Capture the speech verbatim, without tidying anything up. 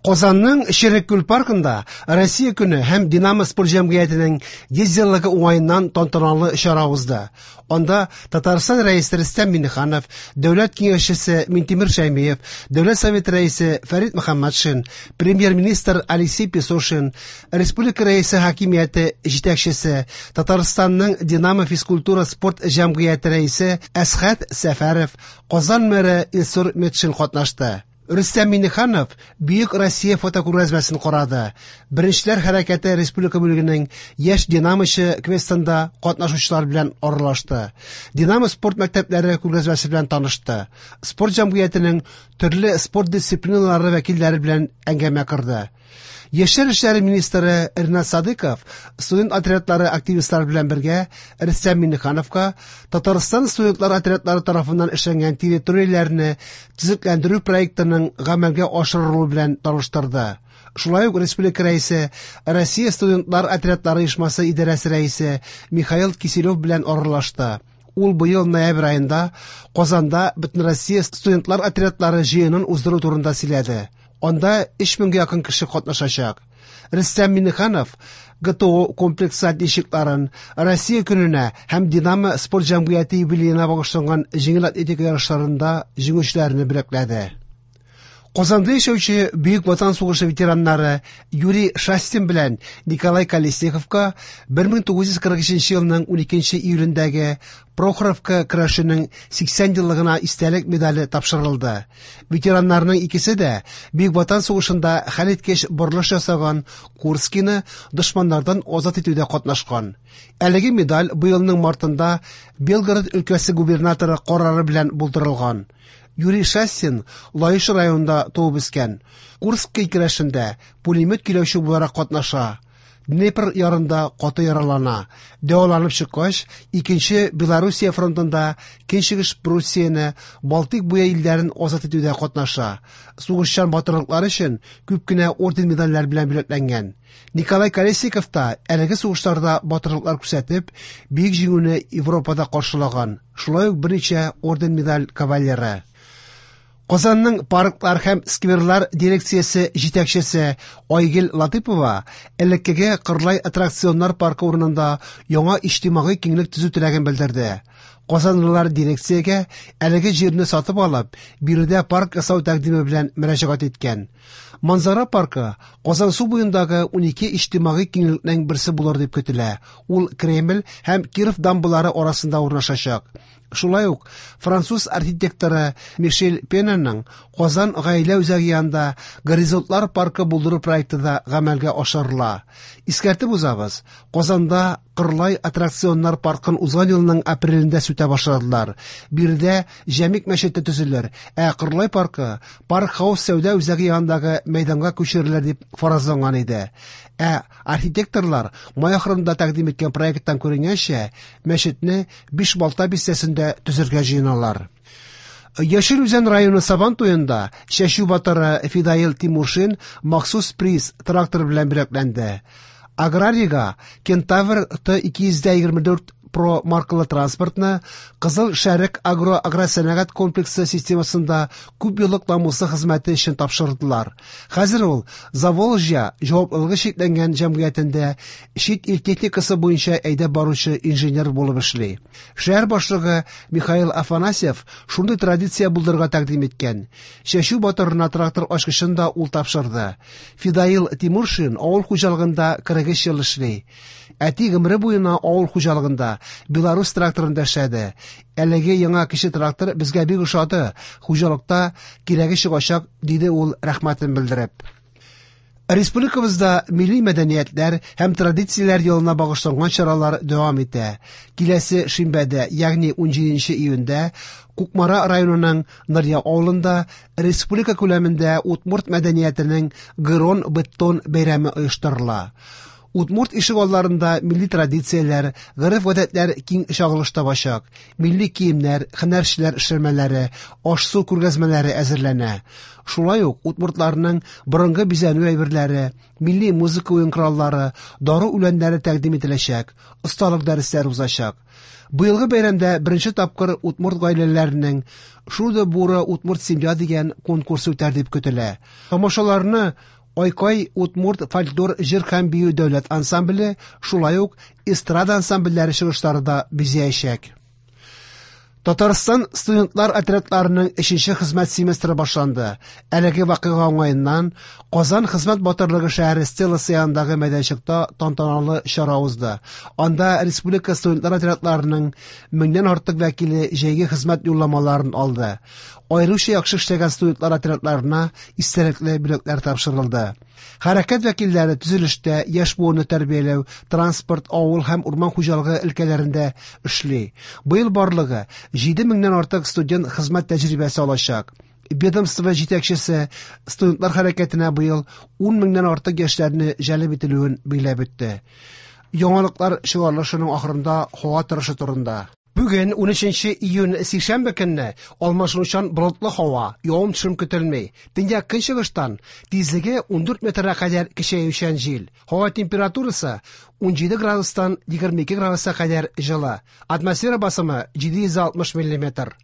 Казанның Ширеккүл паркында Россия көне һәм Динамо спорт җәмгыятенең йөз еллыгы уңаеннан тантаналы чара узды. Анда Татарстан рәисе Рөстәм Миңнеханов, дәүләт киңәшчесе Минтимер Шәймиев, дәүләт советы рәисе Фәрит Мөхәммәтшин, премьер-министр Алексей Песошин, республика рәисе хакимияте җитәкчесе, Татарстанның Динамо физкультура спорт җәмгыяте рәисе Әсхәт Сәфәров, Казан мэры Илсур Метшин катнашты. Рөстәм Миңнеханов Бөек Россия фотокүргәзмәсен карады. Беренчеләр хәрәкәте республика бүлегенең яшь динамочы квестында катнашучылар белән аралашты. Динамо спорт мәктәпләре күргәзмәсе белән танышты. Спорт җәмгыятенең төрле спорт дисциплиналары вәкилләре белән әңгәмә кырды. Яшьләр эшләре министры Ринат Садыков студент отрядлары активистлары белән бергә Рөстәм Миңнехановка Татарстан студентлар отрядлары тарафыннан эшләнгән территорияләрне төзекләндерү проектының гамәлгә ашырылуы белән таныштырды. Шулай ук республика рәисе, Россия студентлар отрядлары оешмасы идарәсе рәисе Михаил Киселев белән аралашты. Ул быел ноябрь айында Казанда Бөтенроссия студентлар отрядлары җыенын уздыру турында сөйләде. Анда өч меңгә якын кеше катнашачак. Рөстәм Миңнеханов ГТО комплексы отличникларын Россия көненә һәм Динамо спорт җәмгыяте юбилеена багышланган җиңел атлетика ярышларында җиңүчеләрне бүләкләде. Казанда яшәүче Бөек Ватан сугышы ветераннары Юрий Шастин белән Николай Колесниковка бер мең тугыз йөз кырык өченче елның уникенче июлендәге Прохоровка көрәшенең сиксән еллыгына истәлек медале тапшырылды. Ветераннарның икесе дә Бөек Ватан сугышында хәлиткеч борылыш ясаган Курскины дошманнардан азат итүдә катнашкан. Әлеге медаль быелның мартында Белгород өлкәсе губернаторы карары белән булдырылган. Юрий Шастин Лаиш районында туып үскән. Курск көрәшендә пулемет киләүче буларак катнаша. Днепр ярында каты яралана. Дәваланып чыккач, икенче Белоруссия фронтында Көнчыгыш Пруссияны, Балтик буе илләрен азат итүдә катнаша. Сугышчан батырлыклары өчен күп кенә орден медальләр белән бүләкләнгән. Николай Колесников та әлеге сугышларда батырлыклар күрсәтеп, бөек җиңүне Европада каршылаган. Шулай ук берничә орден медаль кавалеры. Казанның парклар һәм скверлар дирекциясе җитәкчесе Айгөл Латыпова элеккеге Кырлай аттракционнар паркы урынында яңа иҗтимагый киңлек төзү теләген белдерде. Казанлылар дирекциягә әлеге җирне сатып алып, биредә парк ясау тәкъдиме белән мөрәҗәгать иткән. Манзара паркы Казан су буендагы унике иҗтимагый киңлекнең берсе булыр дип көтелә. Ул Кремль һәм Киров дамбалары арасында урнашачак. Шулай ук француз архитекторы Мишель Пеннның Казан гаилә үзәге янында Горизонтлар паркы булдыру проекты да гамәлгә ашырыла. Искәртеп узабыз, Казанда Кырлай аттракционнар паркын узган елның апрелендә сүтә башладылар. Биредә Җәмик мәчете төзелер, ә Кырлай паркы Парк Хаус сәүдә үзәге янындагы мәйданга күчерелер дип фаразланган иде. Ә архитекторлар май ахырында тәкъдим иткән проекттан күренгәнчә, мәчетне биш балта бистәсендә төзергә җыеналар. Яшел Үзән районы Сабантуенда чәчү батыры Фидаил Тимуршин махсус приз трактор белән бүләкләнде. Аграрига Кентавр Т ике йөз егерме дүрт Про маркалы транспортны Кызыл Шәрек агро-агросәнәгать комплексы системасында күп еллык намуслы хезмәте өчен тапшырдылар. Хәзер ул Заволжья җаваплылыгы шикләнгән җәмгыятендә чит ил техникасы буенча әйдәп баручы инженер булып эшли. Шәһәр башлыгы Михаил Афанасьев шундый традиция булдырырга тәкъдим иткән. Чәчү батырына трактор ачкычын да ул тапшырды. Фидаил Тимуршин авыл хуҗалыгында кырык өч ел эшли. Әти гомере буена авыл хуҗалыгында Беларус тракторында эшләде. Әлеге яңа кече трактор безгә бик ошады. Хуҗалыкта кирәге чыгачак, диде ул рәхмәтен белдереп. Республикабызда милли мәдәниятләр һәм традицияләр елына багышланган чаралар дәвам итә. Киләсе шимбәдә, ягъни ун җиденче июньдә Кукмара районының Нырья авылында республика күләмендә Удмурт мәдәниятенең Гырон беттон бәйрәме оештырыла. Удмурт ишегалларында милли традицияләр, гореф-гадәтләр киң чагылыш табачак. Милли киемнәр, һөнәрчеләр эшләнмәләре, аш-су күргәзмәләре әзерләнә. Шулай ук удмуртларның борынгы бизәнү әйберләре, милли музыка уен кораллары, дары үләннәре тәкъдим ителәчәк, осталык дәресләре узачак. Быелгы бәйрәмдә беренче тапкыр удмурт гаиләләренең «Шуда бура удмурт семья» дигән конкурс үтәр дип көтелә. Тамашаларны Айкай удмурт фольклор җыр һәм бию дәүләт ансамбле, шулай ук эстрада ансамбльләре чыгышлары да бизәячәк. Татарстан студентлар отрядларының өченче хезмәт семестры башланды. Әлеге вакыйга уңаеннан Казан хезмәт батырлыгы шәһәре стеласы янындагы мәйданчыкта тантаналы чара узды. Анда республика студентлар отрядларының меңнән артык вәкиле җәйге хезмәт юлламаларын алды. Аеруча яхшы эшләгән студентлар отрядларына истәлекле бүләкләр тапшырылды. Хәрәкәт вәкилләре төзелештә, яшь буынны тәрбияләү, транспорт, авыл һәм урман хуҗалыгы өлкәләрендә эшли. Быел барлыгы җиде меңнән артык студент хезмәт тәҗрибәсе алачак. Ведомство җитәкчесе студентлар хәрәкәтенә быел ун меңнән артык яшьләрне җәлеп ителүен билгеләп үтте. Яңалыклар чыгарылышының ахырында һава торышы турында. Бүген унөченче июнь сишәмбе көнне алмашынучан болытлы һава, явым-төшем көтелми. Төньяк көнчыгыштан тизлеге ундүрт метрга кадәр көчәючән җил. Һава температурасы ун җиде градустан егерме ике градуска кадәр җылы. Атмосфера басымы җиде йөз алтмыш миллиметр.